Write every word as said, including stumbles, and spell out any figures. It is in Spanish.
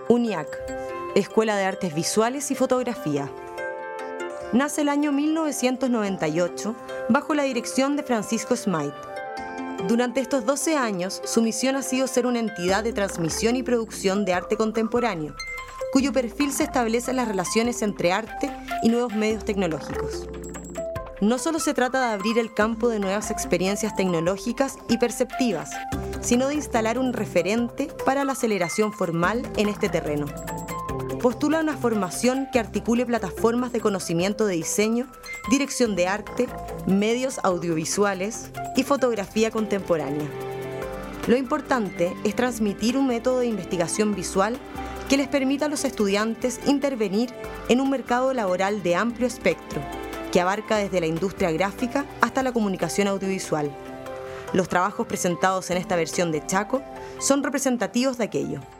UNIAC, Escuela de Artes Visuales y Fotografía. Nace el año mil novecientos noventa y ocho bajo la dirección de Francisco Smyth. Durante estos doce años, su misión ha sido ser una entidad de transmisión y producción de arte contemporáneo, cuyo perfil se establece en las relaciones entre arte y nuevos medios tecnológicos. No solo se trata de abrir el campo de nuevas experiencias tecnológicas y perceptivas, sino de instalar un referente para la aceleración formal en este terreno. Postula una formación que articule plataformas de conocimiento de diseño, dirección de arte, medios audiovisuales y fotografía contemporánea. Lo importante es transmitir un método de investigación visual que les permita a los estudiantes intervenir en un mercado laboral de amplio espectro, que abarca desde la industria gráfica hasta la comunicación audiovisual. Los trabajos presentados en esta versión de Chaco son representativos de aquello.